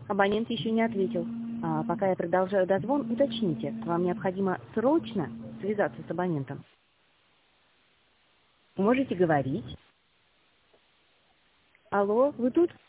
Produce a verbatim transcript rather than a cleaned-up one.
Абонент еще не ответил. А пока я продолжаю дозвон, уточните, вам необходимо срочно связаться с абонентом. Можете говорить? Алло, вы тут?